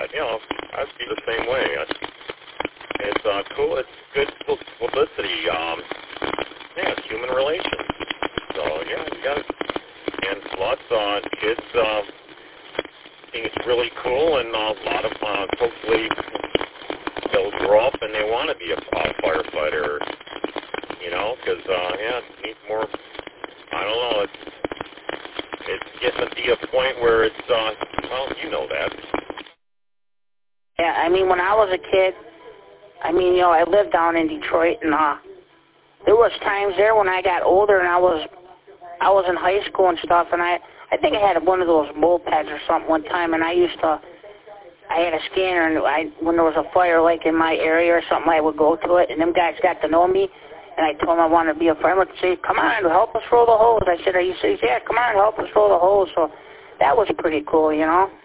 that. You know, I'd be the same way. It's cool. It's good publicity. Yeah, it's human relations. So yeah, you got it. And plus, kids think it's really cool, and a lot of hopefully they'll grow up and they want to be a firefighter. You know, because yeah, it needs more. I don't know. It's getting to be a point where it's well, you know that. Yeah, I mean, when I was a kid, I mean, you know, I lived down in Detroit, and there was times there when I got older and I was in high school and stuff, and I think I had one of those mopeds or something one time, and I had a scanner, and when there was a fire like in my area or something, I would go to it, and them guys got to know me, and I told them I wanted to be a fireman. They'd say, come on, help us roll the hose. I said, are you serious? Yeah, come on, help us roll the hose. So that was pretty cool, you know.